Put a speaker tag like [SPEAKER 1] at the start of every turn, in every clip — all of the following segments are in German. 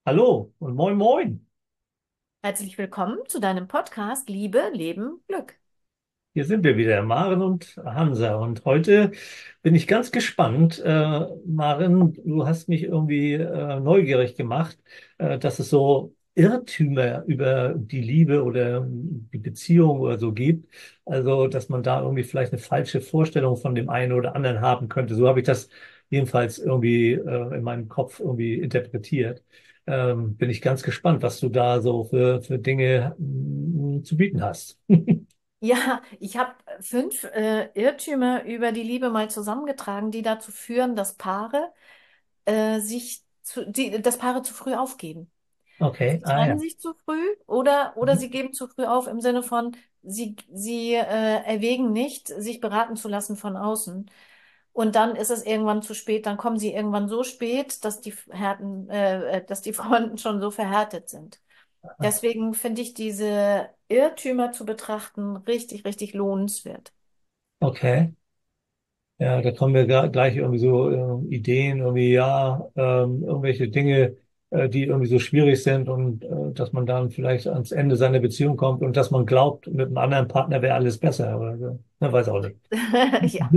[SPEAKER 1] Hallo und moin moin.
[SPEAKER 2] Herzlich willkommen zu deinem Podcast Liebe, Leben, Glück.
[SPEAKER 1] Hier sind wir wieder, Maren und Hansa. Und heute bin ich ganz gespannt. Maren, du hast mich irgendwie neugierig gemacht, dass es so Irrtümer über die Liebe oder die Beziehung oder so gibt. Also, dass man da irgendwie vielleicht eine falsche Vorstellung von dem einen oder anderen haben könnte. So habe ich das jedenfalls irgendwie in meinem Kopf irgendwie interpretiert. Bin ich ganz gespannt, was du da so für Dinge zu bieten hast.
[SPEAKER 2] Ja, ich habe fünf Irrtümer über die Liebe mal zusammengetragen, die dazu führen, dass dass Paare zu früh aufgeben.
[SPEAKER 1] Okay,
[SPEAKER 2] Sie
[SPEAKER 1] ah
[SPEAKER 2] trennen
[SPEAKER 1] ja.
[SPEAKER 2] sich zu früh oder
[SPEAKER 1] Mhm.
[SPEAKER 2] sie geben zu früh auf im Sinne von, sie erwägen nicht, sich beraten zu lassen von außen. Und dann ist es irgendwann zu spät, dann kommen sie irgendwann so spät, dass die Fronten schon so verhärtet sind. Deswegen finde ich diese Irrtümer zu betrachten richtig, richtig lohnenswert.
[SPEAKER 1] Okay, ja, da kommen wir gleich irgendwie so Ideen, irgendwie ja, irgendwelche Dinge, die irgendwie so schwierig sind und dass man dann vielleicht ans Ende seiner Beziehung kommt und dass man glaubt, mit einem anderen Partner wäre alles besser oder so. Man weiß auch nicht.
[SPEAKER 2] Ja,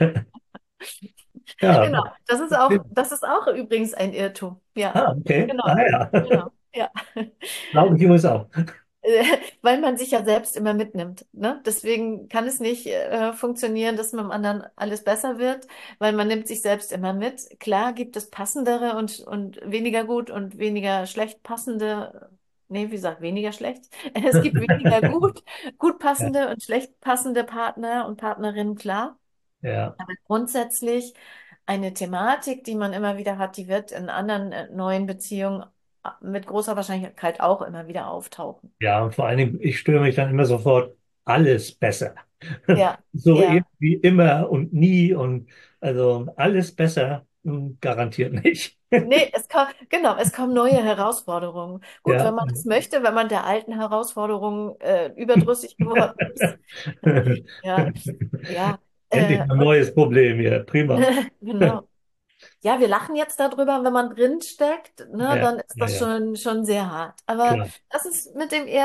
[SPEAKER 1] Ja,
[SPEAKER 2] genau. Das ist auch übrigens ein Irrtum. Ja,
[SPEAKER 1] okay,
[SPEAKER 2] genau,
[SPEAKER 1] ah ja,
[SPEAKER 2] genau, ja.
[SPEAKER 1] glaube ich übrigens auch.
[SPEAKER 2] Weil man sich ja selbst immer mitnimmt, ne? Deswegen kann es nicht funktionieren, dass mit dem anderen alles besser wird, weil man nimmt sich selbst immer mit. Klar gibt es passendere und weniger gut und weniger schlecht passende, nee, wie gesagt, weniger schlecht. Es gibt weniger gut
[SPEAKER 1] Ja,
[SPEAKER 2] passende und schlecht passende Partner und Partnerinnen, klar.
[SPEAKER 1] ja.
[SPEAKER 2] Aber grundsätzlich eine Thematik, die man immer wieder hat, die wird in anderen neuen Beziehungen mit großer Wahrscheinlichkeit auch immer wieder auftauchen.
[SPEAKER 1] Ja, und vor allen Dingen, ich störe mich dann immer sofort, alles besser.
[SPEAKER 2] Ja,
[SPEAKER 1] So
[SPEAKER 2] ja.
[SPEAKER 1] irgendwie immer und nie und also alles besser, garantiert nicht.
[SPEAKER 2] Nee, es kommen neue Herausforderungen. Gut,
[SPEAKER 1] Ja.
[SPEAKER 2] wenn man das möchte, wenn man der alten Herausforderung überdrüssig geworden ist. Ja, ja.
[SPEAKER 1] Endlich
[SPEAKER 2] Äh,
[SPEAKER 1] ein neues Problem hier. Prima.
[SPEAKER 2] genau. Ja, wir lachen jetzt darüber, wenn man drin steckt, ne,
[SPEAKER 1] Ja,
[SPEAKER 2] dann ist
[SPEAKER 1] ja,
[SPEAKER 2] das
[SPEAKER 1] ja,
[SPEAKER 2] schon sehr hart. Aber
[SPEAKER 1] klar.
[SPEAKER 2] das ist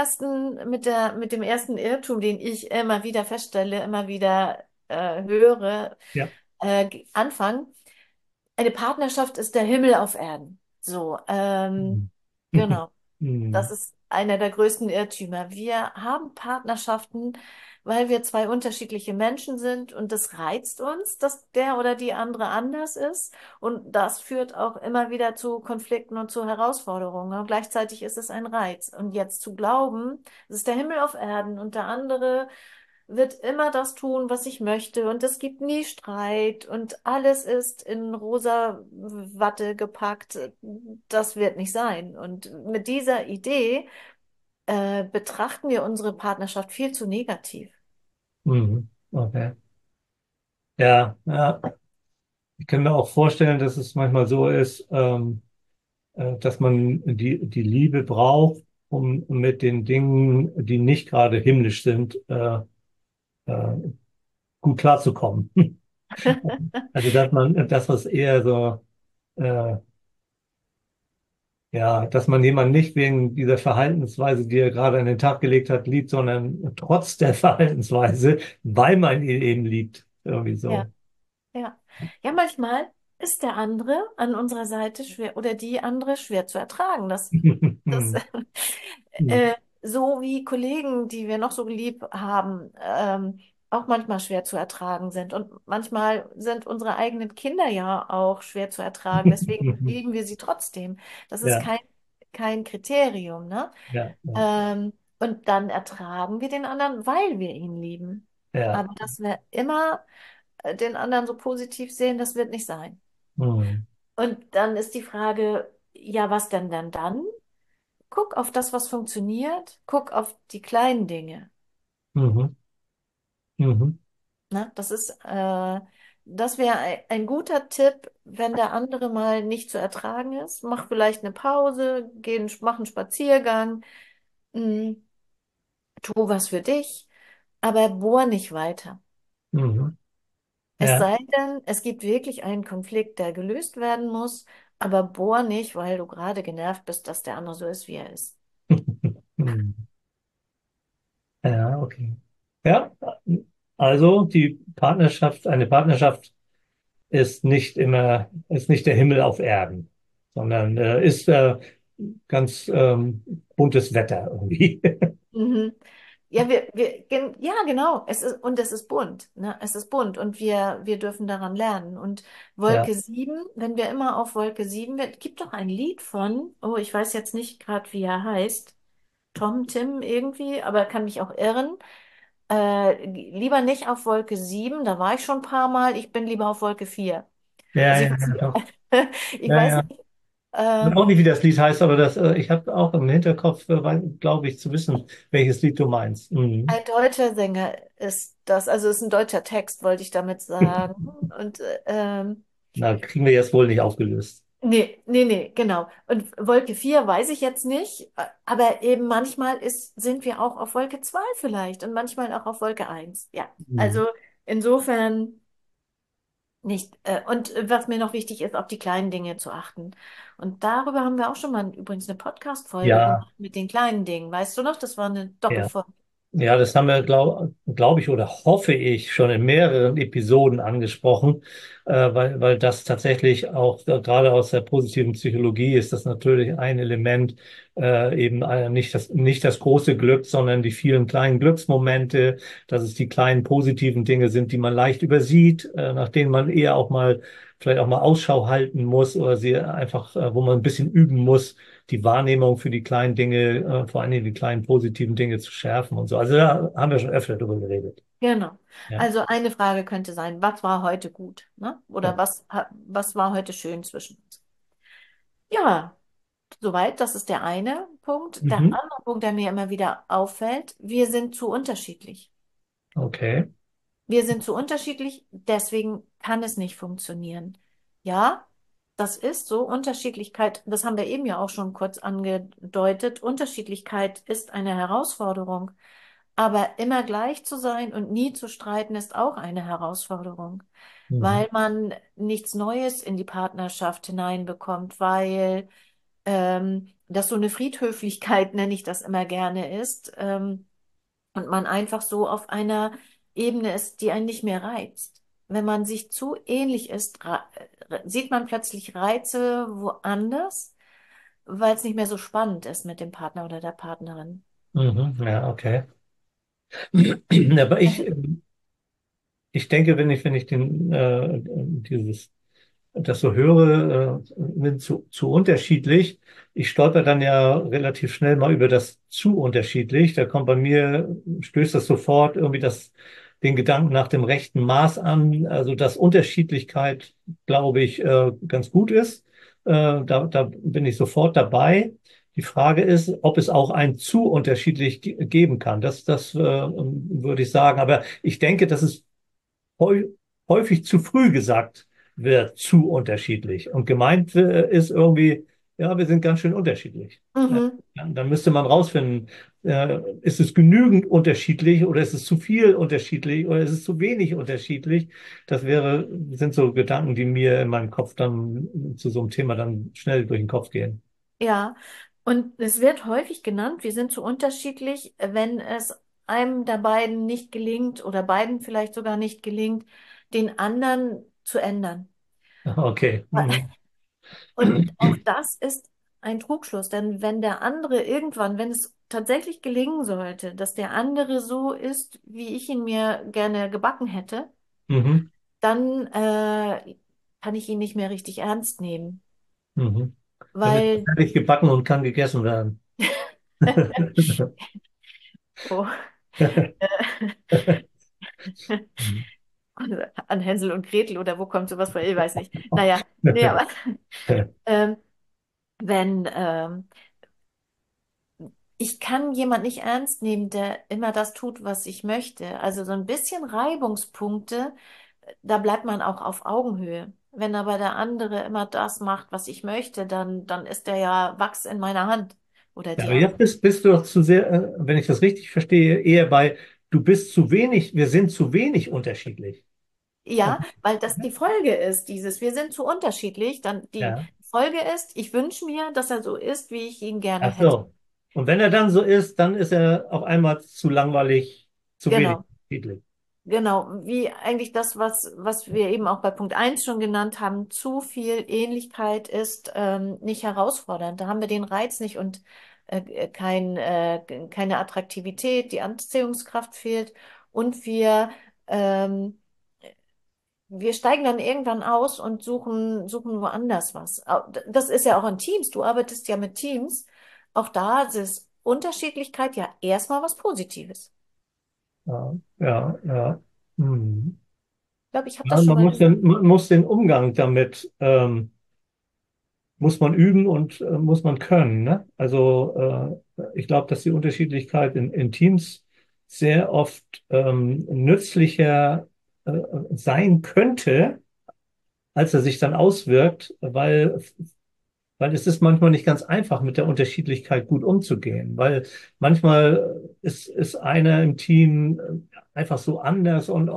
[SPEAKER 2] mit dem ersten Irrtum, den ich immer wieder feststelle, immer wieder höre,
[SPEAKER 1] Ja.
[SPEAKER 2] Anfang. Eine Partnerschaft ist der Himmel auf Erden. So,
[SPEAKER 1] Mhm.
[SPEAKER 2] genau. Das
[SPEAKER 1] Mhm.
[SPEAKER 2] ist einer der größten Irrtümer. Wir haben Partnerschaften, weil wir zwei unterschiedliche Menschen sind und das reizt uns, dass der oder die andere anders ist. Und das führt auch immer wieder zu Konflikten und zu Herausforderungen. Und gleichzeitig ist es ein Reiz. Und jetzt zu glauben, es ist der Himmel auf Erden und der andere wird immer das tun, was ich möchte und es gibt nie Streit und alles ist in rosa Watte gepackt. Das wird nicht sein. Und mit dieser Idee betrachten wir unsere Partnerschaft viel zu negativ.
[SPEAKER 1] Mhm. Okay. Ja, ja. Ich kann mir auch vorstellen, dass es manchmal so ist, dass man die Liebe braucht, um mit den Dingen, die nicht gerade himmlisch sind, äh, gut klarzukommen. Also dass man, das was eher so, äh, ja, dass man jemanden nicht wegen dieser Verhaltensweise, die er gerade an den Tag gelegt hat, liebt, sondern trotz der Verhaltensweise, weil man ihn eben liebt. Irgendwie
[SPEAKER 2] Ja,
[SPEAKER 1] so.
[SPEAKER 2] ja. Ja, manchmal ist der andere an unserer Seite schwer oder die andere schwer zu ertragen. Das, äh, so wie Kollegen, die wir noch so lieb haben, auch manchmal schwer zu ertragen sind. Und manchmal sind unsere eigenen Kinder ja auch schwer zu ertragen. Deswegen lieben wir sie trotzdem. Das ist
[SPEAKER 1] Ja,
[SPEAKER 2] kein Kriterium, ne?
[SPEAKER 1] ja, ja,
[SPEAKER 2] Und dann ertragen wir den anderen, weil wir ihn lieben.
[SPEAKER 1] ja.
[SPEAKER 2] Aber dass wir immer den anderen so positiv sehen, das wird nicht sein.
[SPEAKER 1] Mhm.
[SPEAKER 2] Und dann ist die Frage, ja, was denn dann? Guck auf das, was funktioniert. Guck auf die kleinen Dinge.
[SPEAKER 1] Mhm. Mhm.
[SPEAKER 2] Ne? Das wäre ein guter Tipp, wenn der andere mal nicht zu ertragen ist. Mach vielleicht eine Pause, mach einen Spaziergang, mm, tu was für dich, aber bohr nicht weiter.
[SPEAKER 1] Mhm.
[SPEAKER 2] Es
[SPEAKER 1] Ja.
[SPEAKER 2] sei denn, es gibt wirklich einen Konflikt, der gelöst werden muss. Aber bohr nicht, weil du gerade genervt bist, dass der andere so ist, wie er ist.
[SPEAKER 1] Hm. Ja, okay. Ja, also eine Partnerschaft ist nicht der Himmel auf Erden, sondern ist ganz buntes Wetter irgendwie.
[SPEAKER 2] Mhm. Ja, ja, genau. Es ist bunt, ne? Es ist bunt und wir dürfen daran lernen. Und
[SPEAKER 1] Ja,
[SPEAKER 2] Wolke 7, wenn wir immer auf Wolke 7, gibt doch ein Lied von, oh, ich weiß jetzt nicht gerade, wie er heißt, Tim irgendwie, aber kann mich auch irren. Lieber nicht auf Wolke 7, da war ich schon ein paar Mal, ich bin lieber auf Wolke 4.
[SPEAKER 1] ja,
[SPEAKER 2] Also
[SPEAKER 1] ja,
[SPEAKER 2] ich weiß
[SPEAKER 1] ja,
[SPEAKER 2] nicht,
[SPEAKER 1] doch.
[SPEAKER 2] ich
[SPEAKER 1] Ja,
[SPEAKER 2] weiß
[SPEAKER 1] ja.
[SPEAKER 2] nicht,
[SPEAKER 1] Ich weiß auch nicht, wie das Lied heißt, aber ich habe auch im Hinterkopf, glaube ich, zu wissen, welches Lied du meinst. Mhm.
[SPEAKER 2] ein deutscher Sänger ist das, also es ist ein deutscher Text, wollte ich damit sagen. Und
[SPEAKER 1] Na, kriegen wir jetzt wohl nicht aufgelöst.
[SPEAKER 2] nee, genau. Und Wolke 4 weiß ich jetzt nicht, aber eben manchmal sind wir auch auf Wolke 2 vielleicht und manchmal auch auf Wolke 1. Ja,
[SPEAKER 1] Mhm.
[SPEAKER 2] also insofern nicht. Und was mir noch wichtig ist, auf die kleinen Dinge zu achten. Und darüber haben wir auch schon mal übrigens eine Podcast-Folge
[SPEAKER 1] Ja,
[SPEAKER 2] gemacht mit den kleinen Dingen. Weißt du noch? Das war eine
[SPEAKER 1] ja.
[SPEAKER 2] Doppelfolge.
[SPEAKER 1] Ja, das haben wir, glaub ich, oder hoffe ich, schon in mehreren Episoden angesprochen, weil das tatsächlich auch gerade aus der positiven Psychologie ist das natürlich ein Element, eben nicht das große Glück, sondern die vielen kleinen Glücksmomente, dass es die kleinen positiven Dinge sind, die man leicht übersieht, nach denen man eher auch mal, vielleicht auch mal Ausschau halten muss oder sie einfach, wo man ein bisschen üben muss die Wahrnehmung für die kleinen Dinge, vor allen Dingen die kleinen positiven Dinge zu schärfen und so. Also da haben wir schon öfter drüber geredet.
[SPEAKER 2] Genau.
[SPEAKER 1] Ja,
[SPEAKER 2] Also eine Frage könnte sein, was war heute gut, ne?
[SPEAKER 1] ja.
[SPEAKER 2] Oder was war heute schön zwischen uns? Ja, soweit, das ist der eine Punkt. Der
[SPEAKER 1] Mhm.
[SPEAKER 2] andere Punkt, der mir immer wieder auffällt, wir sind zu unterschiedlich.
[SPEAKER 1] Okay.
[SPEAKER 2] Wir sind zu unterschiedlich, deswegen kann es nicht funktionieren. Ja, das ist so. Unterschiedlichkeit, das haben wir eben ja auch schon kurz angedeutet. Unterschiedlichkeit ist eine Herausforderung. Aber immer gleich zu sein und nie zu streiten, ist auch eine Herausforderung,
[SPEAKER 1] Mhm.
[SPEAKER 2] weil man nichts Neues in die Partnerschaft hineinbekommt, weil das so eine Friedhöflichkeit, nenne ich das immer gerne, ist. Und man einfach so auf einer Ebene ist, die einen nicht mehr reizt. Wenn man sich zu ähnlich ist, sieht man plötzlich Reize woanders, weil es nicht mehr so spannend ist mit dem Partner oder der Partnerin.
[SPEAKER 1] Mhm. Ja, okay. Aber ich denke, wenn ich das so höre, sind zu unterschiedlich. Ich stolper dann ja relativ schnell mal über das zu unterschiedlich. Da kommt bei mir, stößt das sofort irgendwie den Gedanken nach dem rechten Maß an. Also, dass Unterschiedlichkeit, glaube ich, ganz gut ist. Da bin ich sofort dabei. Die Frage ist, ob es auch ein zu unterschiedlich geben kann. Das würde ich sagen. Aber ich denke, dass es häu häufig zu früh gesagt wird, zu unterschiedlich. Und gemeint ist irgendwie, ja, wir sind ganz schön unterschiedlich. Ja,
[SPEAKER 2] Mhm.
[SPEAKER 1] dann müsste man rausfinden, ist es genügend unterschiedlich oder ist es zu viel unterschiedlich oder ist es zu wenig unterschiedlich? Sind so Gedanken, die mir in meinem Kopf dann zu so einem Thema dann schnell durch den Kopf gehen.
[SPEAKER 2] Ja, und es wird häufig genannt, wir sind so unterschiedlich, wenn es einem der beiden nicht gelingt oder beiden vielleicht sogar nicht gelingt, den anderen zu ändern.
[SPEAKER 1] Okay. Mhm.
[SPEAKER 2] Und auch das ist ein Trugschluss, denn wenn der andere irgendwann, wenn es tatsächlich gelingen sollte, dass der andere so ist, wie ich ihn mir gerne gebacken hätte,
[SPEAKER 1] Mhm.
[SPEAKER 2] dann kann ich ihn nicht mehr richtig ernst nehmen,
[SPEAKER 1] Mhm. Dann ist es
[SPEAKER 2] weil
[SPEAKER 1] fertig gebacken und kann gegessen werden.
[SPEAKER 2] oh, an Hänsel und Gretel oder wo kommt sowas vor? Ich weiß nicht. Naja, nee, aber ähm, wenn ich kann jemand nicht ernst nehmen, der immer das tut, was ich möchte. Also so ein bisschen Reibungspunkte, da bleibt man auch auf Augenhöhe. Wenn aber der andere immer das macht, was ich möchte, dann ist der ja Wachs in meiner Hand oder
[SPEAKER 1] Ja,
[SPEAKER 2] die
[SPEAKER 1] aber
[SPEAKER 2] andere.
[SPEAKER 1] jetzt bist du doch zu sehr, wenn ich das richtig verstehe, eher bei, du bist zu wenig, wir sind zu wenig unterschiedlich. Und,
[SPEAKER 2] Ja, weil das die Folge ist, wir sind zu unterschiedlich. Die
[SPEAKER 1] ja.
[SPEAKER 2] Folge ist, ich wünsche mir, dass er so ist, wie ich ihn gerne
[SPEAKER 1] Ach
[SPEAKER 2] hätte.
[SPEAKER 1] so. Und wenn er dann so ist, dann ist er auf einmal zu langweilig, zu wenig
[SPEAKER 2] Genau.
[SPEAKER 1] unterschiedlich.
[SPEAKER 2] Genau, wie eigentlich das, was wir eben auch bei Punkt eins schon genannt haben, zu viel Ähnlichkeit ist nicht herausfordernd. Da haben wir den Reiz nicht und keine Attraktivität, die Anziehungskraft fehlt und wir steigen dann irgendwann aus und suchen woanders was. Das ist ja auch in Teams. Du arbeitest ja mit Teams. Auch da ist Unterschiedlichkeit ja erstmal was Positives.
[SPEAKER 1] Ja, ja, ja. Hm.
[SPEAKER 2] Ich glaube, ich habe
[SPEAKER 1] Ja,
[SPEAKER 2] das schon mal gesagt.
[SPEAKER 1] Man muss den Umgang damit, muss man üben und muss man können, ne? Also ich glaube, dass die Unterschiedlichkeit in Teams sehr oft nützlicher sein könnte, als er sich dann auswirkt, weil es ist manchmal nicht ganz einfach, mit der Unterschiedlichkeit gut umzugehen, weil manchmal ist einer im Team einfach so anders und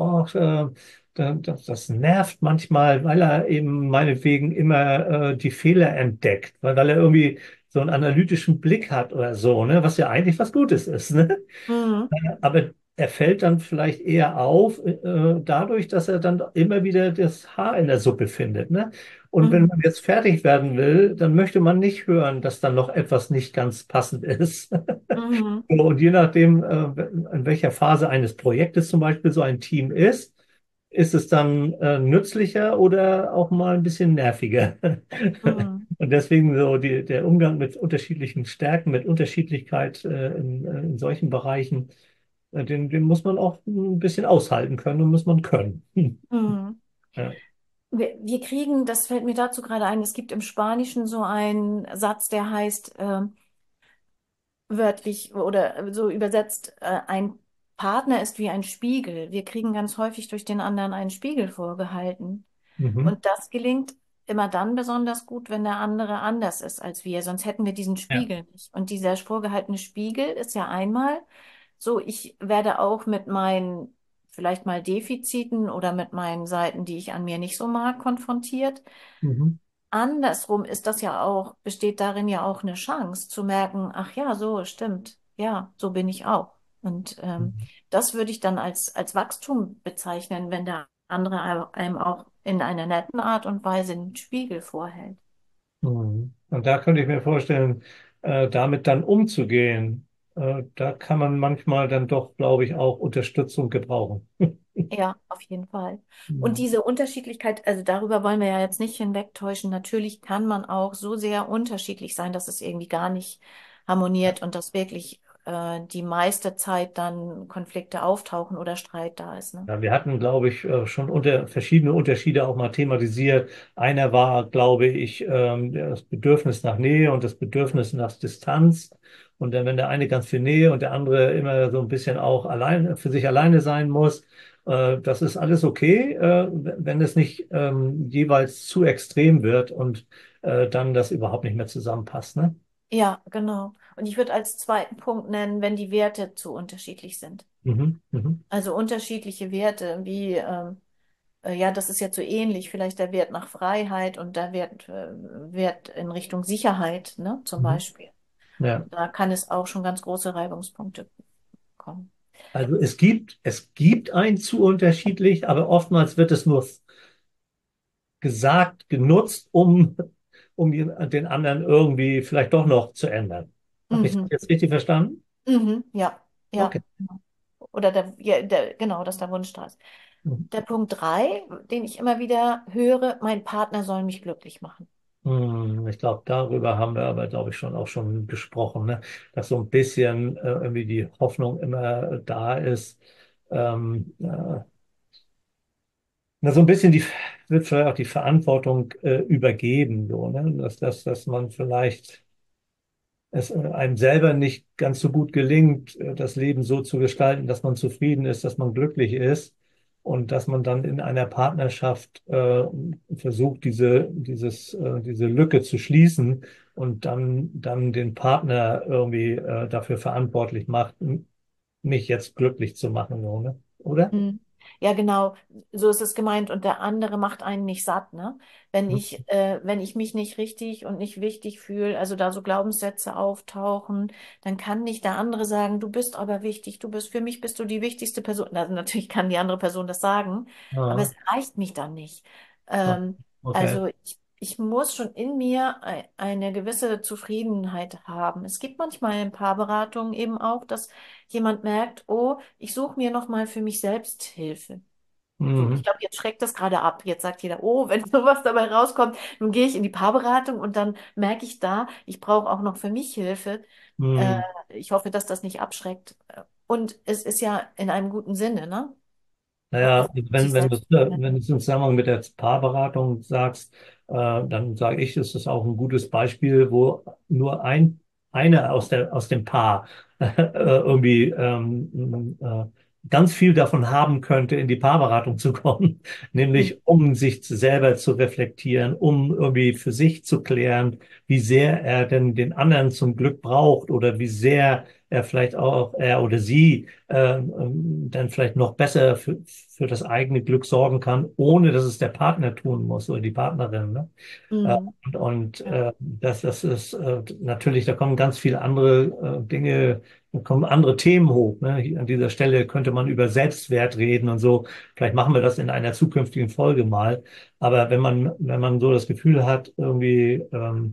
[SPEAKER 1] das nervt manchmal, weil er eben meinetwegen immer die Fehler entdeckt, weil er irgendwie so einen analytischen Blick hat oder so, ne, was ja eigentlich was Gutes ist, ne?
[SPEAKER 2] Mhm.
[SPEAKER 1] Aber er fällt dann vielleicht eher auf, dadurch, dass er dann immer wieder das Haar in der Suppe findet, ne? Und wenn
[SPEAKER 2] Mhm.
[SPEAKER 1] man jetzt fertig werden will, dann möchte man nicht hören, dass dann noch etwas nicht ganz passend ist.
[SPEAKER 2] Mhm.
[SPEAKER 1] So, und je nachdem, in welcher Phase eines Projektes zum Beispiel so ein Team ist es dann nützlicher oder auch mal ein bisschen nerviger.
[SPEAKER 2] Mhm.
[SPEAKER 1] Und deswegen so der Umgang mit unterschiedlichen Stärken, mit Unterschiedlichkeit in solchen Bereichen, den muss man auch ein bisschen aushalten können und muss man können.
[SPEAKER 2] Mhm.
[SPEAKER 1] Ja.
[SPEAKER 2] Wir kriegen, das fällt mir dazu gerade ein, es gibt im Spanischen so einen Satz, der heißt wörtlich oder so übersetzt, ein Partner ist wie ein Spiegel. Wir kriegen ganz häufig durch den anderen einen Spiegel vorgehalten.
[SPEAKER 1] Mhm.
[SPEAKER 2] Und das gelingt immer dann besonders gut, wenn der andere anders ist als wir, sonst hätten wir diesen
[SPEAKER 1] Ja.
[SPEAKER 2] Spiegel nicht. Und dieser vorgehaltene Spiegel ist ja einmal so, ich werde auch mit meinen vielleicht mal Defiziten oder mit meinen Seiten, die ich an mir nicht so mag, konfrontiert.
[SPEAKER 1] Mhm.
[SPEAKER 2] Andersrum ist das ja auch, besteht darin ja auch eine Chance zu merken, ach ja, so stimmt, ja, so bin ich auch. Und das würde ich dann als Wachstum bezeichnen, wenn der andere einem auch in einer netten Art und Weise einen Spiegel vorhält.
[SPEAKER 1] Mhm. Und da könnte ich mir vorstellen, damit dann umzugehen, da kann man manchmal dann doch, glaube ich, auch Unterstützung gebrauchen.
[SPEAKER 2] Ja, auf jeden Fall. Und
[SPEAKER 1] Mhm.
[SPEAKER 2] diese Unterschiedlichkeit, also darüber wollen wir ja jetzt nicht hinwegtäuschen. Natürlich kann man auch so sehr unterschiedlich sein, dass es irgendwie gar nicht harmoniert und dass wirklich die meiste Zeit dann Konflikte auftauchen oder Streit da ist, ne?
[SPEAKER 1] Ja, wir hatten, glaube ich, schon verschiedene Unterschiede auch mal thematisiert. Einer war, glaube ich, das Bedürfnis nach Nähe und das Bedürfnis nach Distanz. Und dann, wenn der eine ganz viel Nähe und der andere immer so ein bisschen auch allein für sich alleine sein muss, das ist alles okay, wenn es nicht jeweils zu extrem wird und dann das überhaupt nicht mehr zusammenpasst, ne?
[SPEAKER 2] Ja, genau. Und ich würde als zweiten Punkt nennen, wenn die Werte zu unterschiedlich sind.
[SPEAKER 1] Mhm, mhm,
[SPEAKER 2] Also unterschiedliche Werte, wie ja, das ist jetzt so ähnlich, vielleicht der Wert nach Freiheit und der Wert in Richtung Sicherheit, ne, zum
[SPEAKER 1] mhm.
[SPEAKER 2] Beispiel.
[SPEAKER 1] Ja.
[SPEAKER 2] Da kann es auch schon ganz große Reibungspunkte kommen.
[SPEAKER 1] Also es gibt ein zu unterschiedlich, aber oftmals wird es nur gesagt, genutzt, um den anderen irgendwie vielleicht doch noch zu ändern. Habe ich das
[SPEAKER 2] Mhm.
[SPEAKER 1] jetzt richtig verstanden?
[SPEAKER 2] Mhm. Ja,
[SPEAKER 1] Okay.
[SPEAKER 2] ja. Oder genau, dass der Wunsch da ist.
[SPEAKER 1] Mhm.
[SPEAKER 2] Der Punkt drei, den ich immer wieder höre, mein Partner soll mich glücklich machen.
[SPEAKER 1] Ich glaube, darüber haben wir aber, glaube ich, auch schon gesprochen, ne? Dass so ein bisschen irgendwie die Hoffnung immer da ist. Na, so ein bisschen wird vielleicht auch die Verantwortung übergeben, so, ne? Dass man vielleicht es einem selber nicht ganz so gut gelingt, das Leben so zu gestalten, dass man zufrieden ist, dass man glücklich ist und dass man dann in einer Partnerschaft versucht, diese Lücke zu schließen und dann den Partner irgendwie dafür verantwortlich macht, mich jetzt glücklich zu machen, so, ne? Oder?
[SPEAKER 2] Ja, genau, so ist es gemeint. Und der andere macht einen nicht satt, ne? Wenn ich mich nicht richtig und nicht wichtig fühle, also da so Glaubenssätze auftauchen, dann kann nicht der andere sagen, du bist aber wichtig, für mich bist du die wichtigste Person. Also natürlich kann die andere Person das sagen, aber
[SPEAKER 1] Ja,
[SPEAKER 2] es erreicht mich dann nicht.
[SPEAKER 1] ja,
[SPEAKER 2] Ähm,
[SPEAKER 1] okay.
[SPEAKER 2] also ich muss schon in mir eine gewisse Zufriedenheit haben. Es gibt manchmal in Paarberatungen eben auch, dass jemand merkt, oh, ich suche mir noch mal für mich selbst Hilfe. So, ich
[SPEAKER 1] Mhm.
[SPEAKER 2] glaube, jetzt schreckt das gerade ab. Jetzt sagt jeder, oh, wenn sowas dabei rauskommt, nun gehe ich in die Paarberatung und dann merke ich da, ich brauche auch noch für mich Hilfe. Äh,
[SPEAKER 1] Mhm.
[SPEAKER 2] Ich hoffe, dass das nicht abschreckt. Und es ist ja in einem guten Sinne, ne?
[SPEAKER 1] Naja,
[SPEAKER 2] Sich
[SPEAKER 1] wenn du,
[SPEAKER 2] selbst zu
[SPEAKER 1] wenn du
[SPEAKER 2] kennen.
[SPEAKER 1] es im Zusammenhang mit der Paarberatung sagst, dann sage ich, ist es auch ein gutes Beispiel, wo nur einer aus dem Paar irgendwie ganz viel davon haben könnte, in die Paarberatung zu kommen,
[SPEAKER 2] Mhm.
[SPEAKER 1] nämlich um sich selber zu reflektieren, um irgendwie für sich zu klären, wie sehr er denn den anderen zum Glück braucht oder wie sehr er vielleicht auch, er oder sie, dann vielleicht noch besser für das eigene Glück sorgen kann, ohne dass es der Partner tun muss oder die Partnerin. Ne?
[SPEAKER 2] Mhm. Ja.
[SPEAKER 1] Das ist natürlich, da kommen ganz viele andere Dinge, da kommen andere Themen hoch. Ne? Hier an dieser Stelle könnte man über Selbstwert reden und so. Vielleicht machen wir das in einer zukünftigen Folge mal. Aber wenn man so das Gefühl hat, irgendwie,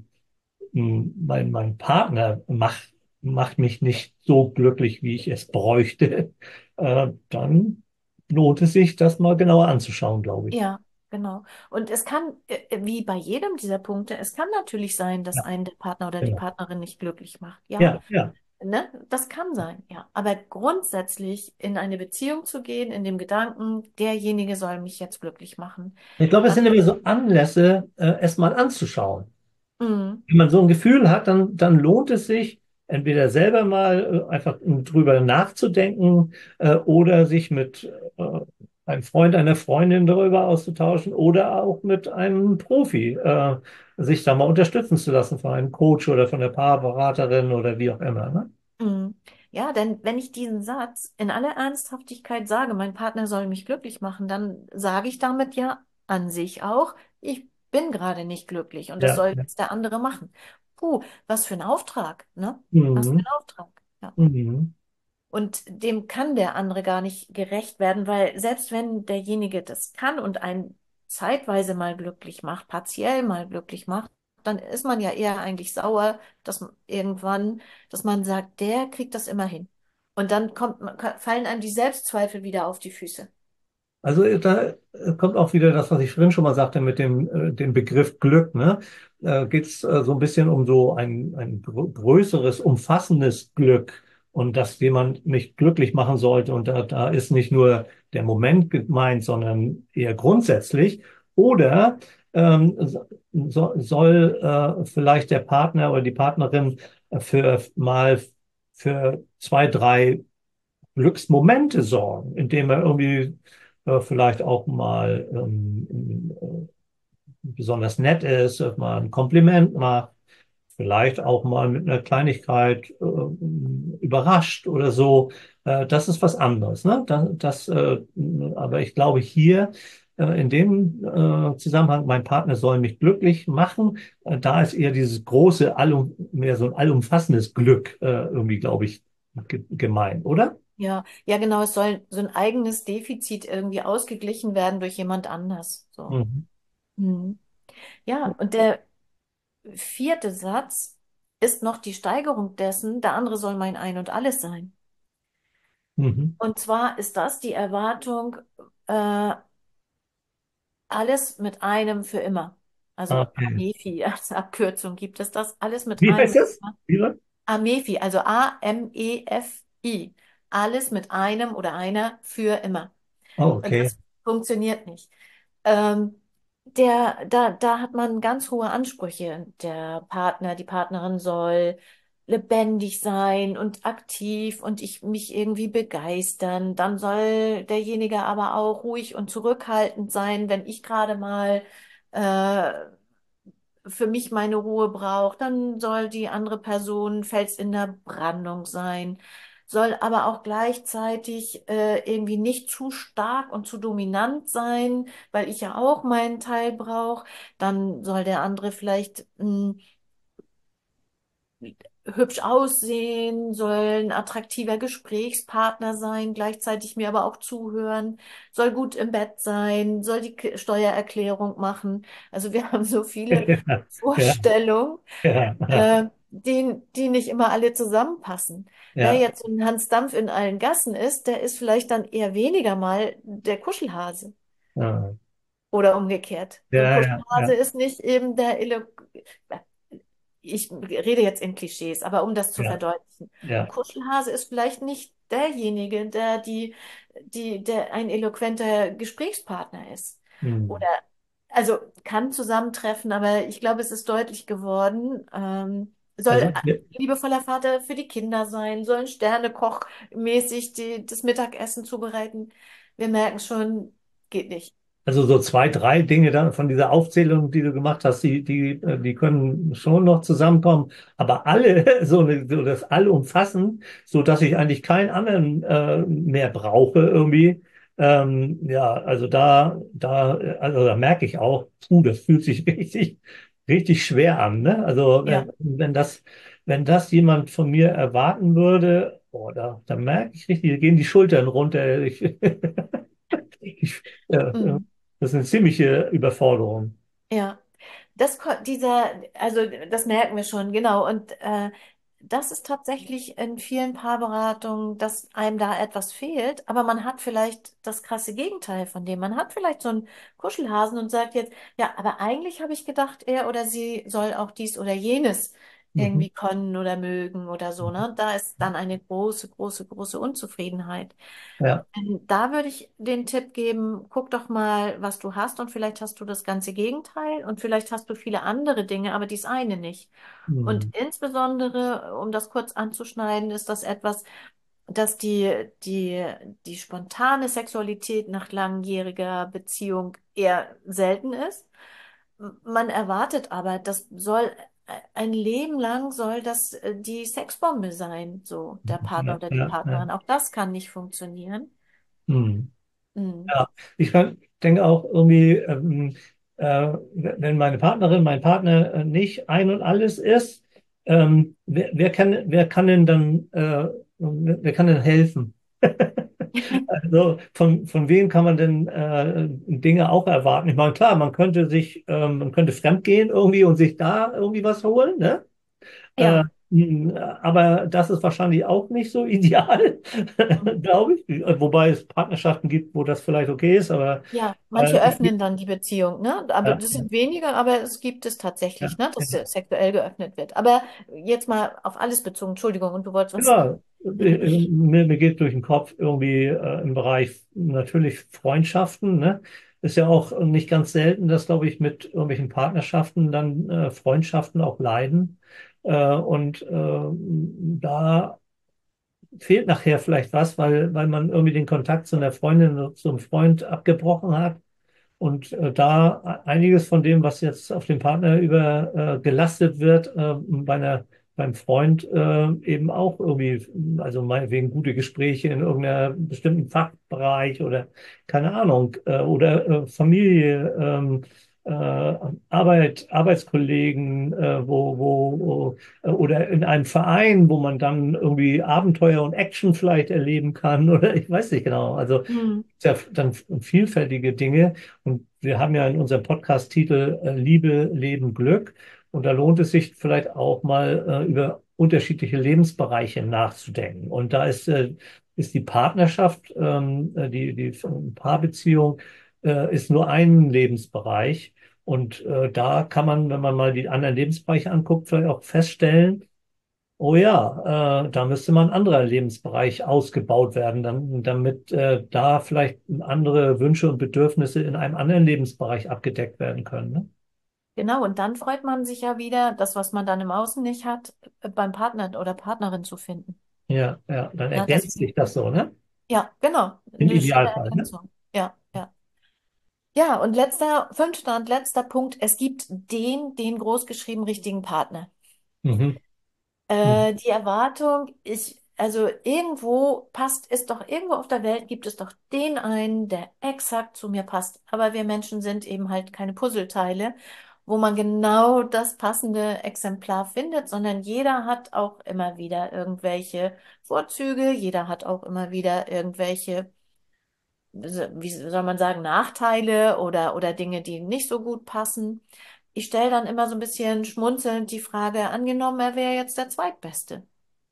[SPEAKER 1] mein Partner macht mich nicht so glücklich, wie ich es bräuchte, dann lohnt es sich, das mal genauer anzuschauen, glaube ich.
[SPEAKER 2] Ja, genau. Und es kann, wie bei jedem dieser Punkte, es kann natürlich sein, dass
[SPEAKER 1] Ja,
[SPEAKER 2] einen der Partner oder die
[SPEAKER 1] genau.
[SPEAKER 2] Partnerin nicht glücklich macht. Ja,
[SPEAKER 1] Ja, ja.
[SPEAKER 2] ne? Das kann sein, ja. Aber grundsätzlich in eine Beziehung zu gehen, in dem Gedanken, derjenige soll mich jetzt glücklich machen.
[SPEAKER 1] Ich glaube, es
[SPEAKER 2] Dann,
[SPEAKER 1] sind immer so Anlässe, es mal anzuschauen.
[SPEAKER 2] mm,
[SPEAKER 1] Wenn man so ein Gefühl hat, dann lohnt es sich, entweder selber mal einfach drüber nachzudenken oder sich mit einem Freund, einer Freundin darüber auszutauschen oder auch mit einem Profi, sich da mal unterstützen zu lassen von einem Coach oder von der Paarberaterin oder wie auch immer. Ne?
[SPEAKER 2] mm. Ja, denn wenn ich diesen Satz in aller Ernsthaftigkeit sage, mein Partner soll mich glücklich machen, dann sage ich damit ja an sich auch, ich bin gerade nicht glücklich und das
[SPEAKER 1] Ja,
[SPEAKER 2] soll
[SPEAKER 1] ja.
[SPEAKER 2] jetzt der andere machen. Puh, was für ein Auftrag, ne? Was für
[SPEAKER 1] Mhm.
[SPEAKER 2] ein Auftrag. Ja.
[SPEAKER 1] Mhm.
[SPEAKER 2] Und dem kann der andere gar nicht gerecht werden, weil selbst wenn derjenige das kann und einen zeitweise mal glücklich macht, partiell mal glücklich macht, dann ist man ja eher eigentlich sauer, dass man irgendwann, dass man sagt, der kriegt das immer hin. Und dann fallen einem die Selbstzweifel wieder auf die Füße.
[SPEAKER 1] Also da kommt auch wieder das, was ich vorhin schon mal sagte mit dem Begriff Glück, ne? Geht es so ein bisschen um so ein größeres, umfassendes Glück und dass jemand mich glücklich machen sollte. Und da ist nicht nur der Moment gemeint, sondern eher grundsätzlich. Oder soll vielleicht der Partner oder die Partnerin mal für zwei, drei Glücksmomente sorgen, indem er irgendwie vielleicht auch mal besonders nett ist, mal ein Kompliment macht, vielleicht auch mal mit einer Kleinigkeit überrascht oder so. Das ist was anderes, ne? Aber ich glaube hier in dem Zusammenhang, mein Partner soll mich glücklich machen, da ist eher dieses große, mehr so ein allumfassendes Glück irgendwie, glaube ich, gemeint, oder?
[SPEAKER 2] Ja, ja, genau, es soll so ein eigenes Defizit irgendwie ausgeglichen werden durch jemand anders. So.
[SPEAKER 1] Mhm.
[SPEAKER 2] Hm. Ja, und der vierte Satz ist noch die Steigerung dessen, der andere soll mein Ein und Alles sein.
[SPEAKER 1] Mhm.
[SPEAKER 2] Und zwar ist das die Erwartung, äh, alles mit einem für immer. Also
[SPEAKER 1] Okay.
[SPEAKER 2] AMEFI als Abkürzung gibt es das, alles mit
[SPEAKER 1] Wie
[SPEAKER 2] einem
[SPEAKER 1] heißt
[SPEAKER 2] für
[SPEAKER 1] das?
[SPEAKER 2] immer.
[SPEAKER 1] Wie war-
[SPEAKER 2] AMEFI, also AMEFI. Alles mit einem oder einer für immer.
[SPEAKER 1] Oh,
[SPEAKER 2] Und
[SPEAKER 1] okay.
[SPEAKER 2] das funktioniert nicht. Da hat man ganz hohe Ansprüche. Der Partner, die Partnerin soll lebendig sein und aktiv und ich mich irgendwie begeistern. Dann soll derjenige aber auch ruhig und zurückhaltend sein, wenn ich gerade mal äh, für mich meine Ruhe brauche. Dann soll die andere Person Fels in der Brandung sein. soll aber auch gleichzeitig irgendwie nicht zu stark und zu dominant sein, weil ich ja auch meinen Teil brauche. Dann soll der andere vielleicht hübsch aussehen, soll ein attraktiver Gesprächspartner sein, gleichzeitig mir aber auch zuhören, soll gut im Bett sein, soll die Steuererklärung machen. Also wir haben so viele
[SPEAKER 1] Ja,
[SPEAKER 2] Vorstellungen,
[SPEAKER 1] ja, ja,
[SPEAKER 2] die nicht immer alle zusammenpassen. Wer
[SPEAKER 1] ja,
[SPEAKER 2] jetzt so ein Hans Dampf in allen Gassen ist, der ist vielleicht dann eher weniger mal der Kuschelhase.
[SPEAKER 1] ja,
[SPEAKER 2] Oder umgekehrt. So ein
[SPEAKER 1] ja, ja,
[SPEAKER 2] Kuschelhase
[SPEAKER 1] ja,
[SPEAKER 2] ist nicht eben der ich rede jetzt in Klischees, aber um das zu
[SPEAKER 1] ja,
[SPEAKER 2] verdeutlichen. Ein
[SPEAKER 1] ja.
[SPEAKER 2] Kuschelhase ist vielleicht nicht derjenige, der ein eloquenter Gesprächspartner ist.
[SPEAKER 1] Hm.
[SPEAKER 2] Oder, also kann zusammentreffen, aber ich glaube, es ist deutlich geworden. Soll
[SPEAKER 1] Also, ja,
[SPEAKER 2] liebevoller Vater für die Kinder sein, soll ein Sternekoch mäßig das Mittagessen zubereiten. Wir merken schon, geht nicht.
[SPEAKER 1] also so zwei, drei Dinge dann von dieser Aufzählung, die du gemacht hast, die können schon noch zusammenkommen, aber alle, so das allumfassend, so dass ich eigentlich keinen anderen mehr brauche irgendwie. Ja, also also da merke ich auch, das fühlt sich richtig schwer an, ne? Also
[SPEAKER 2] Ja.
[SPEAKER 1] wenn das jemand von mir erwarten würde, oh, da merke ich richtig, da gehen die Schultern runter. Ich,
[SPEAKER 2] Mhm.
[SPEAKER 1] das ist eine ziemliche Überforderung.
[SPEAKER 2] Ja. Also das merken wir schon, genau. Und das ist tatsächlich in vielen Paarberatungen, dass einem da etwas fehlt, aber man hat vielleicht das krasse Gegenteil von dem. Man hat vielleicht so einen Kuschelhasen und sagt jetzt, ja, aber eigentlich habe ich gedacht, er oder sie soll auch dies oder jenes
[SPEAKER 1] Mhm.
[SPEAKER 2] irgendwie können oder mögen oder so, ne? Da ist dann eine große, große, große Unzufriedenheit.
[SPEAKER 1] Ja.
[SPEAKER 2] Da würde ich den Tipp geben, guck doch mal, was du hast und vielleicht hast du das ganze Gegenteil und vielleicht hast du viele andere Dinge, aber dies eine nicht. Und
[SPEAKER 1] Mhm.
[SPEAKER 2] insbesondere, um das kurz anzuschneiden, ist das etwas, dass die spontane Sexualität nach langjähriger Beziehung eher selten ist. Man erwartet aber, das soll ein Leben lang soll das die Sexbombe sein, so der Partner
[SPEAKER 1] Ja,
[SPEAKER 2] oder die
[SPEAKER 1] ja, ja.
[SPEAKER 2] Partnerin. Auch das kann nicht funktionieren.
[SPEAKER 1] Mhm.
[SPEAKER 2] Mhm.
[SPEAKER 1] Ja, denke auch irgendwie, wenn meine Partnerin, mein Partner nicht ein und alles ist, wer kann denn dann, wer kann denn helfen? Also von wem kann man denn Dinge auch erwarten? Ich meine, klar, man könnte fremdgehen irgendwie und sich da irgendwie was holen, ne? Äh,
[SPEAKER 2] Ja.
[SPEAKER 1] aber das ist wahrscheinlich auch nicht so ideal,
[SPEAKER 2] Mhm.
[SPEAKER 1] glaube ich. Wobei es Partnerschaften gibt, wo das vielleicht okay ist, aber
[SPEAKER 2] Ja, manche
[SPEAKER 1] äh,
[SPEAKER 2] öffnen dann die Beziehung, ne? Aber
[SPEAKER 1] ja,
[SPEAKER 2] das sind wenige, aber es gibt es tatsächlich,
[SPEAKER 1] ja,
[SPEAKER 2] ne? Dass sexuell geöffnet wird. Aber jetzt mal auf alles bezogen, Entschuldigung, und du wolltest was sagen.
[SPEAKER 1] ja, mir geht durch den Kopf irgendwie im Bereich natürlich Freundschaften, ne? Ist ja auch nicht ganz selten, dass, glaube ich, mit irgendwelchen Partnerschaften dann Freundschaften auch leiden. Da fehlt nachher vielleicht was, weil man irgendwie den Kontakt zu einer Freundin oder zum Freund abgebrochen hat. Und da einiges von dem, was jetzt auf den Partner über gelastet wird, beim Freund eben auch irgendwie, also meinetwegen gute Gespräche in irgendeinem bestimmten Fachbereich oder keine Ahnung, oder Familie, Arbeitskollegen, oder in einem Verein, wo man dann irgendwie Abenteuer und Action vielleicht erleben kann oder ich weiß nicht genau. Also
[SPEAKER 2] Mhm.
[SPEAKER 1] ja dann vielfältige Dinge. Und wir haben ja in unserem Podcast-Titel Liebe, Leben, Glück. Und da lohnt es sich vielleicht auch mal über unterschiedliche Lebensbereiche nachzudenken. Und ist die Partnerschaft, die Paarbeziehung, ist nur ein Lebensbereich. Und da kann man, wenn man mal die anderen Lebensbereiche anguckt, vielleicht auch feststellen, oh ja, da müsste mal ein anderer Lebensbereich ausgebaut werden, damit da vielleicht andere Wünsche und Bedürfnisse in einem anderen Lebensbereich abgedeckt werden können. Ne?
[SPEAKER 2] Genau, und dann freut man sich ja wieder, das, was man dann im Außen nicht hat, beim Partner oder Partnerin zu finden.
[SPEAKER 1] Ja, ja, dann
[SPEAKER 2] Ja, das,
[SPEAKER 1] ergänzt sich das so, ne?
[SPEAKER 2] ja, genau.
[SPEAKER 1] Im
[SPEAKER 2] Eine schöne
[SPEAKER 1] Idealfall, ne?
[SPEAKER 2] Ergänzung. Ja, ja. Ja, und fünfter und letzter Punkt, es gibt den großgeschrieben richtigen Partner.
[SPEAKER 1] Mhm. Mhm.
[SPEAKER 2] Die Erwartung, also irgendwo passt es doch, irgendwo auf der Welt gibt es doch den einen, der exakt zu mir passt. Aber wir Menschen sind eben halt keine Puzzleteile, wo man genau das passende Exemplar findet, sondern jeder hat auch immer wieder irgendwelche Vorzüge, jeder hat auch immer wieder irgendwelche, wie soll man sagen, Nachteile oder Dinge, die nicht so gut passen. Ich stelle dann immer so ein bisschen schmunzelnd die Frage, angenommen, er wäre jetzt der Zweitbeste.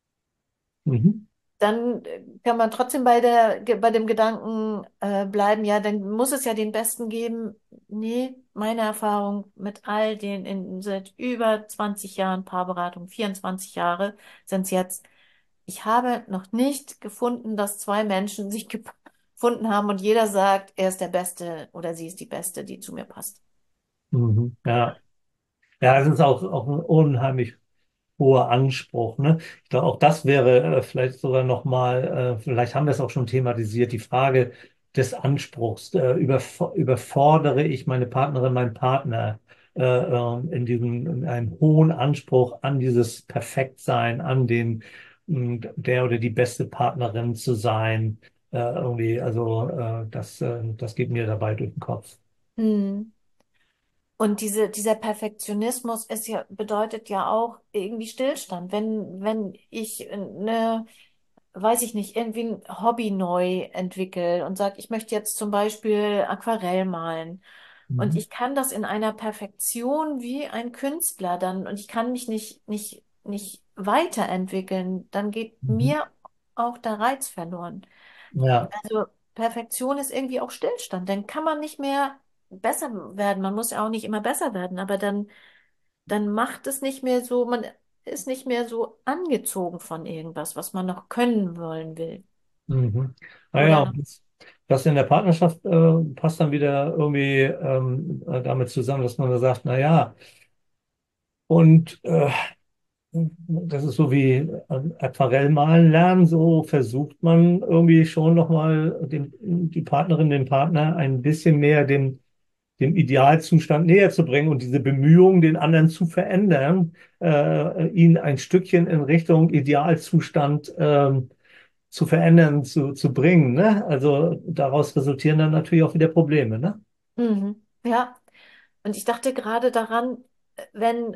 [SPEAKER 1] Mhm.
[SPEAKER 2] Dann kann man trotzdem bei dem Gedanken bleiben, ja, dann muss es ja den Besten geben. Nee, meine Erfahrung mit all den seit über 20 Jahren Paarberatung, 24 Jahre sind es jetzt, ich habe noch nicht gefunden, dass zwei Menschen sich gefunden haben und jeder sagt, er ist der Beste oder sie ist die Beste, die zu mir passt.
[SPEAKER 1] Mhm. Ja. Ja, es ist auch ein unheimlich hoher Anspruch, ne? Ich glaube, auch das wäre vielleicht sogar nochmal, vielleicht haben wir es auch schon thematisiert, die Frage des Anspruchs. Überfordere ich meine Partnerin, meinen Partner in einem hohen Anspruch an dieses Perfektsein, an der oder die beste Partnerin zu sein? Irgendwie, also das geht mir dabei durch den Kopf.
[SPEAKER 2] Hm. Und dieser Perfektionismus bedeutet ja auch irgendwie Stillstand. Wenn ich weiß ich nicht, irgendwie ein Hobby neu entwickle und sage, ich möchte jetzt zum Beispiel Aquarell malen. Und
[SPEAKER 1] Mhm.
[SPEAKER 2] ich kann das in einer Perfektion wie ein Künstler dann und ich kann mich nicht weiterentwickeln, dann geht
[SPEAKER 1] Mhm.
[SPEAKER 2] mir auch der Reiz verloren.
[SPEAKER 1] Ja.
[SPEAKER 2] Also Perfektion ist irgendwie auch Stillstand. Dann kann man nicht mehr besser werden. Man muss ja auch nicht immer besser werden, aber dann macht es nicht mehr so, man ist nicht mehr so angezogen von irgendwas, was man noch können wollen will.
[SPEAKER 1] Mhm. Naja,
[SPEAKER 2] Oder
[SPEAKER 1] und
[SPEAKER 2] noch.
[SPEAKER 1] das in der Partnerschaft passt dann wieder irgendwie damit zusammen, dass man da sagt, naja, und das ist so wie Aquarellmalen lernen, so versucht man irgendwie schon nochmal die Partnerin, den Partner ein bisschen mehr dem Idealzustand näher zu bringen und diese Bemühungen, den anderen zu verändern, ihn ein Stückchen in Richtung Idealzustand zu verändern, zu bringen. Ne? Also daraus resultieren dann natürlich auch wieder Probleme. Ne?
[SPEAKER 2] Mhm. Ja, und ich dachte gerade daran, wenn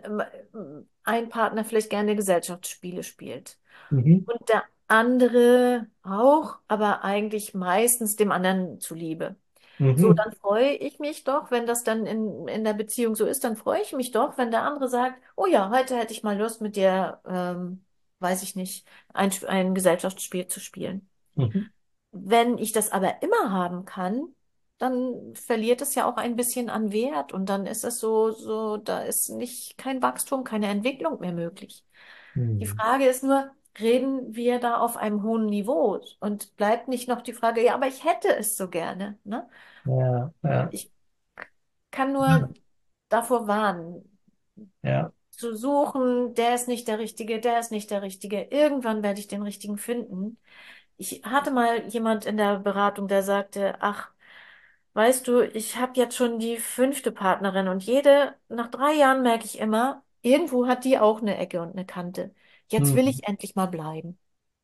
[SPEAKER 2] ein Partner vielleicht gerne Gesellschaftsspiele spielt
[SPEAKER 1] Mhm.
[SPEAKER 2] und der andere auch, aber eigentlich meistens dem anderen zuliebe. So,
[SPEAKER 1] Mhm.
[SPEAKER 2] dann freue ich mich doch, wenn das dann in der Beziehung so ist, dann freue ich mich doch, wenn der andere sagt, oh ja, heute hätte ich mal Lust mit dir, weiß ich nicht, ein Gesellschaftsspiel zu spielen.
[SPEAKER 1] Mhm.
[SPEAKER 2] Wenn ich das aber immer haben kann, dann verliert es ja auch ein bisschen an Wert und dann ist es da ist nicht kein Wachstum, keine Entwicklung mehr möglich. Die
[SPEAKER 1] Mhm.
[SPEAKER 2] Frage ist nur, reden wir da auf einem hohen Niveau und bleibt nicht noch die Frage, ja, aber ich hätte es so gerne, ne?
[SPEAKER 1] Ja, ja,
[SPEAKER 2] Ich kann nur davor warnen,
[SPEAKER 1] ja.
[SPEAKER 2] zu suchen, der ist nicht der Richtige, der ist nicht der Richtige. Irgendwann werde ich den Richtigen finden. Ich hatte mal jemand in der Beratung, der sagte, ach, weißt du, ich habe jetzt schon die fünfte Partnerin und nach 3 Jahren merke ich immer, irgendwo hat die auch eine Ecke und eine Kante. Jetzt will
[SPEAKER 1] Mhm.
[SPEAKER 2] ich endlich mal bleiben.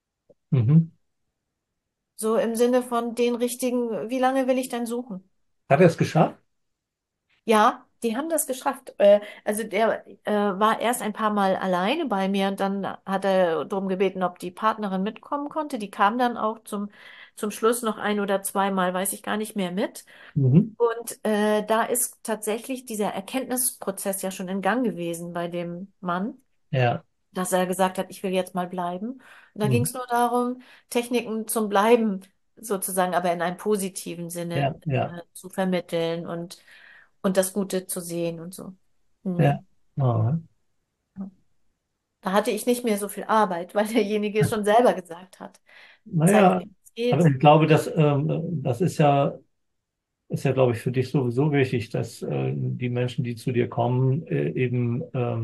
[SPEAKER 1] Mhm.
[SPEAKER 2] So im Sinne von den richtigen, wie lange will ich denn suchen?
[SPEAKER 1] Hat er es geschafft?
[SPEAKER 2] Ja, die haben das geschafft. Also der war erst ein paar Mal alleine bei mir und dann hat er darum gebeten, ob die Partnerin mitkommen konnte. Die kam dann auch zum Schluss noch ein oder zweimal, weiß ich gar nicht mehr mit.
[SPEAKER 1] Mhm.
[SPEAKER 2] Und da ist tatsächlich dieser Erkenntnisprozess ja schon in Gang gewesen bei dem Mann,
[SPEAKER 1] Ja.
[SPEAKER 2] dass er gesagt hat, ich will jetzt mal bleiben. Und da ging
[SPEAKER 1] Mhm.
[SPEAKER 2] es nur darum, Techniken zum Bleiben sozusagen, aber in einem positiven
[SPEAKER 1] Ja,
[SPEAKER 2] Sinne
[SPEAKER 1] ja,
[SPEAKER 2] zu vermitteln und das Gute zu sehen und so.
[SPEAKER 1] ja.
[SPEAKER 2] Hm.
[SPEAKER 1] Ah.
[SPEAKER 2] Da hatte ich nicht mehr so viel Arbeit, weil derjenige schon selber gesagt hat, zeig
[SPEAKER 1] Naja,
[SPEAKER 2] mir, wie es
[SPEAKER 1] aber
[SPEAKER 2] geht.
[SPEAKER 1] ich glaube, das ist ja, glaube ich, für dich sowieso wichtig, dass die Menschen, die zu dir kommen, eben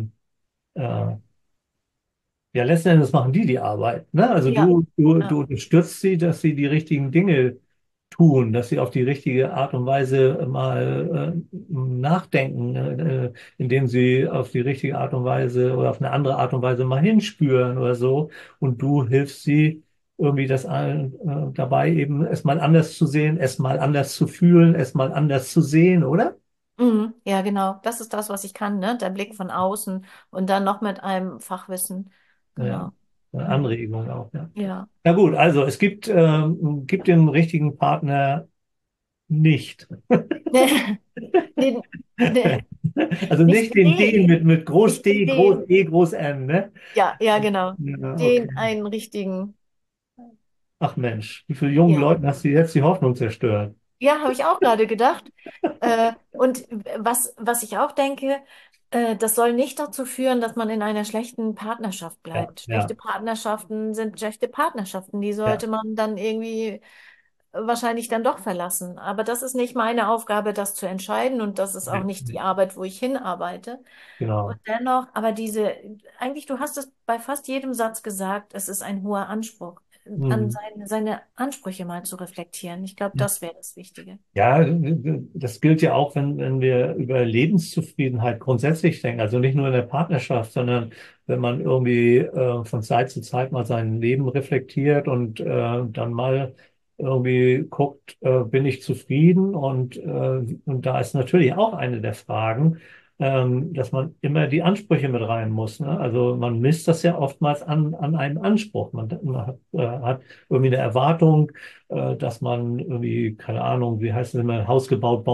[SPEAKER 1] äh, ja, letzten Endes machen die Arbeit. Ne? Also
[SPEAKER 2] Ja,
[SPEAKER 1] du
[SPEAKER 2] ja.
[SPEAKER 1] unterstützt sie, dass sie die richtigen Dinge tun, dass sie auf die richtige Art und Weise mal nachdenken, indem sie auf die richtige Art und Weise oder auf eine andere Art und Weise mal hinspüren oder so. Und du hilfst sie irgendwie dabei, eben es mal anders zu sehen, es mal anders zu fühlen, es mal anders zu sehen, oder?
[SPEAKER 2] Mhm. Ja, genau. Das ist das, was ich kann, ne? Der Blick von außen und dann noch mit einem Fachwissen.
[SPEAKER 1] Ja,
[SPEAKER 2] Genau.
[SPEAKER 1] eine
[SPEAKER 2] Mhm.
[SPEAKER 1] Anregung auch, ja.
[SPEAKER 2] Ja.
[SPEAKER 1] Na gut, also es gibt den richtigen Partner nicht.
[SPEAKER 2] Nee, nee,
[SPEAKER 1] Also
[SPEAKER 2] nicht
[SPEAKER 1] nicht den D
[SPEAKER 2] den,
[SPEAKER 1] mit Groß
[SPEAKER 2] nicht
[SPEAKER 1] D, Groß
[SPEAKER 2] den.
[SPEAKER 1] E, Groß N, ne?
[SPEAKER 2] Ja, ja, genau.
[SPEAKER 1] Ja, okay.
[SPEAKER 2] Den einen richtigen.
[SPEAKER 1] Ach Mensch, wie viele jungen
[SPEAKER 2] Ja.
[SPEAKER 1] Leuten hast du jetzt die Hoffnung zerstört?
[SPEAKER 2] Ja, habe ich auch gerade gedacht. Und was ich auch denke, das soll nicht dazu führen, dass man in einer schlechten Partnerschaft
[SPEAKER 1] Ja,
[SPEAKER 2] bleibt. Schlechte
[SPEAKER 1] ja,
[SPEAKER 2] Partnerschaften sind schlechte Partnerschaften. Die
[SPEAKER 1] ja.
[SPEAKER 2] sollte man dann irgendwie wahrscheinlich dann doch verlassen. Aber das ist nicht meine Aufgabe, das zu entscheiden. Und das ist auch
[SPEAKER 1] Nee,
[SPEAKER 2] nicht die
[SPEAKER 1] nee,
[SPEAKER 2] Arbeit, wo ich hinarbeite. Und
[SPEAKER 1] genau.
[SPEAKER 2] dennoch, aber eigentlich, du hast es bei fast jedem Satz gesagt, es ist ein hoher Anspruch, an
[SPEAKER 1] Hm.
[SPEAKER 2] seine Ansprüche mal zu reflektieren. Ich glaube, das wäre das Wichtige.
[SPEAKER 1] Ja, das gilt ja auch, wenn wir über Lebenszufriedenheit grundsätzlich denken. Also nicht nur in der Partnerschaft, sondern wenn man irgendwie von Zeit zu Zeit mal sein Leben reflektiert und dann mal irgendwie guckt, bin ich zufrieden? Und da ist natürlich auch eine der Fragen, dass man immer die Ansprüche mit rein muss. Ne? Also man misst das ja oftmals an einem Anspruch. Man hat irgendwie eine Erwartung, dass man irgendwie, keine Ahnung, wie heißt es immer, Haus gebaut,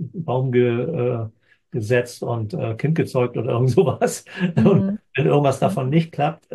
[SPEAKER 1] gesetzt und Kind gezeugt oder irgend sowas. Und
[SPEAKER 2] Mhm.
[SPEAKER 1] wenn irgendwas
[SPEAKER 2] Mhm.
[SPEAKER 1] davon nicht klappt,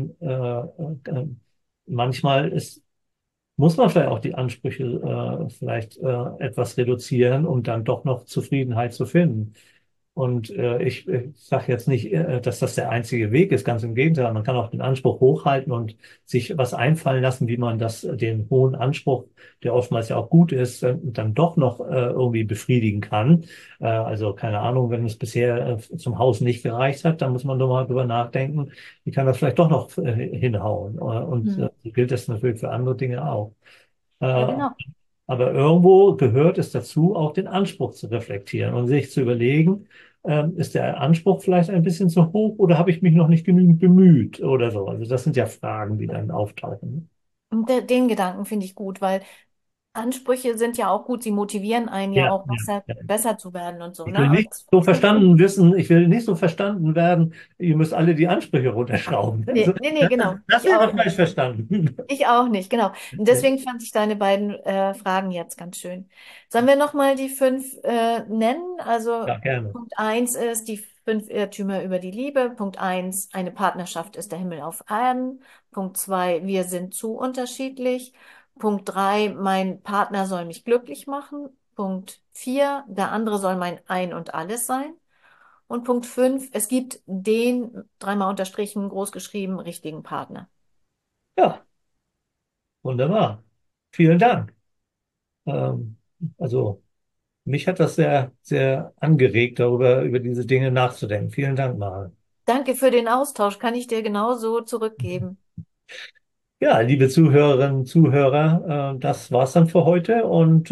[SPEAKER 1] manchmal muss man vielleicht auch die Ansprüche vielleicht etwas reduzieren, um dann doch noch Zufriedenheit zu finden. Und ich sage jetzt nicht, dass das der einzige Weg ist, ganz im Gegenteil. Man kann auch den Anspruch hochhalten und sich was einfallen lassen, wie man den hohen Anspruch, der oftmals ja auch gut ist, dann doch noch irgendwie befriedigen kann. Also keine Ahnung, wenn es bisher zum Haus nicht gereicht hat, dann muss man doch mal drüber nachdenken, wie kann das vielleicht doch noch hinhauen. Und
[SPEAKER 2] Mhm.
[SPEAKER 1] so gilt das natürlich für andere Dinge auch.
[SPEAKER 2] Ja,
[SPEAKER 1] Äh,
[SPEAKER 2] genau.
[SPEAKER 1] aber irgendwo gehört es dazu, auch den Anspruch zu reflektieren und sich zu überlegen, ist der Anspruch vielleicht ein bisschen zu hoch oder habe ich mich noch nicht genügend bemüht oder so. Also das sind ja Fragen, die dann auftauchen.
[SPEAKER 2] Und den Gedanken finde ich gut, weil Ansprüche sind ja auch gut, sie motivieren einen ja
[SPEAKER 1] Ja,
[SPEAKER 2] auch
[SPEAKER 1] ja,
[SPEAKER 2] besser,
[SPEAKER 1] ja.
[SPEAKER 2] besser zu werden und so,
[SPEAKER 1] Ich will
[SPEAKER 2] ne? Und
[SPEAKER 1] nicht so verstanden wissen, ich will nicht so verstanden werden, ihr müsst alle die Ansprüche runterschrauben. Also,
[SPEAKER 2] nee, nee, nee, genau.
[SPEAKER 1] das
[SPEAKER 2] Ich
[SPEAKER 1] wäre
[SPEAKER 2] auch
[SPEAKER 1] falsch
[SPEAKER 2] nicht.
[SPEAKER 1] verstanden.
[SPEAKER 2] Ich auch nicht, genau. Und deswegen fand ich deine beiden Fragen jetzt ganz schön. Sollen wir nochmal die fünf nennen? Also
[SPEAKER 1] Ja, gerne.
[SPEAKER 2] Punkt eins ist die fünf Irrtümer über die Liebe. Punkt eins, eine Partnerschaft ist der Himmel auf Erden. Punkt zwei, wir sind zu unterschiedlich. Punkt drei, mein Partner soll mich glücklich machen. Punkt vier, der andere soll mein Ein und Alles sein. Und Punkt fünf, es gibt den, dreimal unterstrichen, groß geschrieben, richtigen Partner.
[SPEAKER 1] Ja, wunderbar. Vielen Dank. Ähm, also. Mich hat das sehr, sehr angeregt, über diese Dinge nachzudenken. Vielen Dank, Maren.
[SPEAKER 2] Danke für den Austausch, kann ich dir genauso zurückgeben.
[SPEAKER 1] Ja, liebe Zuhörerinnen und Zuhörer, das war's dann für heute. Und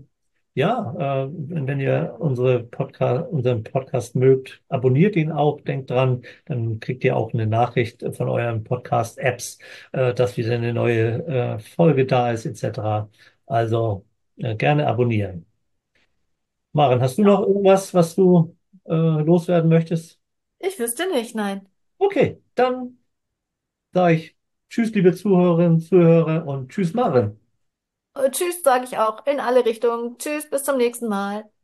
[SPEAKER 1] ja, wenn ihr unseren Podcast mögt, abonniert ihn auch. Denkt dran, dann kriegt ihr auch eine Nachricht von euren Podcast-Apps, dass wieder eine neue Folge da ist, etc. Also gerne abonnieren. Maren, hast du noch
[SPEAKER 2] Ja.
[SPEAKER 1] irgendwas, was du loswerden möchtest?
[SPEAKER 2] Ich wüsste nicht, nein.
[SPEAKER 1] Okay, dann sage ich Tschüss, liebe Zuhörerinnen, Zuhörer und Tschüss, Maren.
[SPEAKER 2] Tschüss, sage ich auch in alle Richtungen. Tschüss, bis zum nächsten Mal.